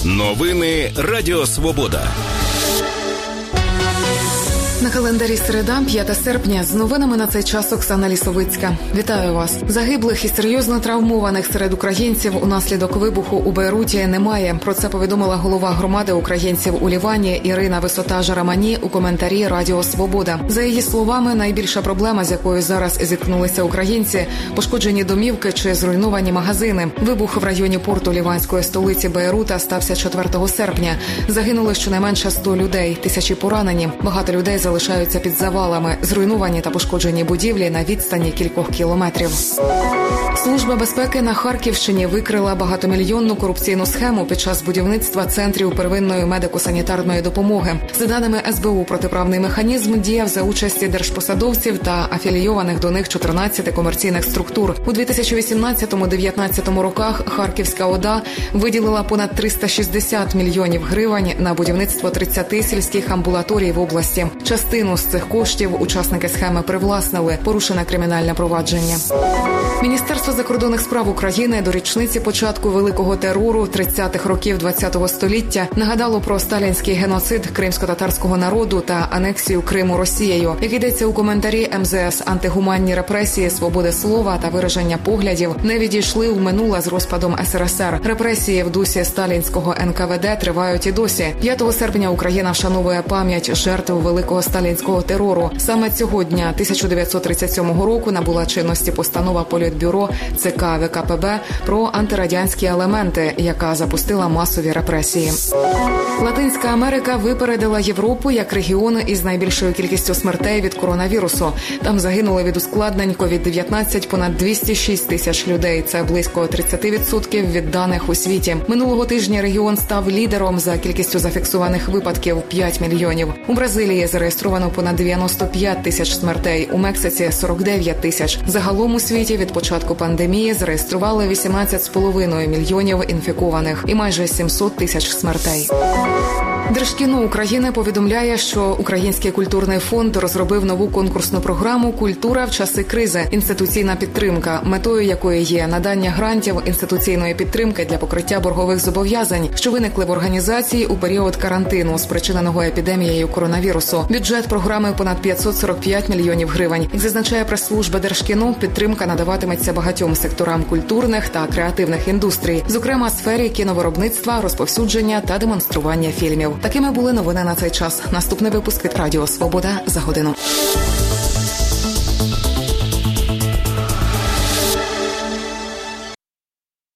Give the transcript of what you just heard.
Новини Радіо Свобода. На календарі середа, 5 серпня. З новинами на цей час Оксана Лісовицька. Вітаю вас. Загиблих і серйозно травмованих серед українців унаслідок вибуху у Бейруті немає. Про це повідомила голова громади українців у Лівані Ірина Висота-Жарамані у коментарі Радіо Свобода. За її словами, найбільша проблема, з якою зараз зіткнулися українці – пошкоджені домівки чи зруйновані магазини. Вибух в районі порту ліванської столиці Бейрута стався 4 серпня. Загинули щонайменше 100 людей, тисячі поранені. Багато людей залишаються під завалами, зруйновані та пошкоджені будівлі на відстані кількох кілометрів. Служба безпеки на Харківщині викрила багатомільйонну корупційну схему під час будівництва центрів первинної медико-санітарної допомоги. За даними СБУ, протиправний механізм діяв за участі держпосадовців та афілійованих до них 14 комерційних структур. У 2018-2019 роках Харківська ОДА виділила понад 360 мільйонів гривень на будівництво 30 сільських амбулаторій в області. Частину з цих коштів учасники схеми привласнили. Порушене кримінальне провадження. Міністерство закордонних справ України до річниці початку великого терору 30-х років ХХ століття нагадало про сталінський геноцид кримсько-татарського народу та анексію Криму Росією. Як йдеться у коментарі МЗС, антигуманні репресії, свободи слова та вираження поглядів не відійшли у минуле з розпадом СРСР. Репресії в дусі сталінського НКВД тривають і досі. 5 серпня Україна вшановує пам'ять жертв великого сталінського терору. Саме цього дня 1937 року набула чинності постанова Політбюро ЦК ВКПБ про антирадянські елементи, яка запустила масові репресії. Латинська Америка випередила Європу як регіон із найбільшою кількістю смертей від коронавірусу. Там загинули від ускладнень COVID-19 понад 206 тисяч людей. Це близько 30% від даних у світі. Минулого тижня регіон став лідером за кількістю зафіксованих випадків – 5 мільйонів. У Бразилії зареєстровано понад 95 тисяч смертей, у Мексиці – 49 тисяч. Загалом у світі від початку пандемії зареєстрували 18,5 мільйонів інфікованих і майже 700 тисяч смертей. Держкіно України повідомляє, що Український культурний фонд розробив нову конкурсну програму «Культура в часи кризи. Інституційна підтримка», метою якої є надання грантів інституційної підтримки для покриття боргових зобов'язань, що виникли в організації у період карантину, спричиненого епідемією коронавірусу. Бюджет програми понад 545 мільйонів гривень. Як зазначає прес-служба Держкіно, підтримка надаватиметься багатьом секторам культурних та креативних індустрій, зокрема сфері кіновиробництва, розповсюдження та демонстрування фільмів. Такими були новини на цей час. Наступний випуск від Радіо Свобода за годину.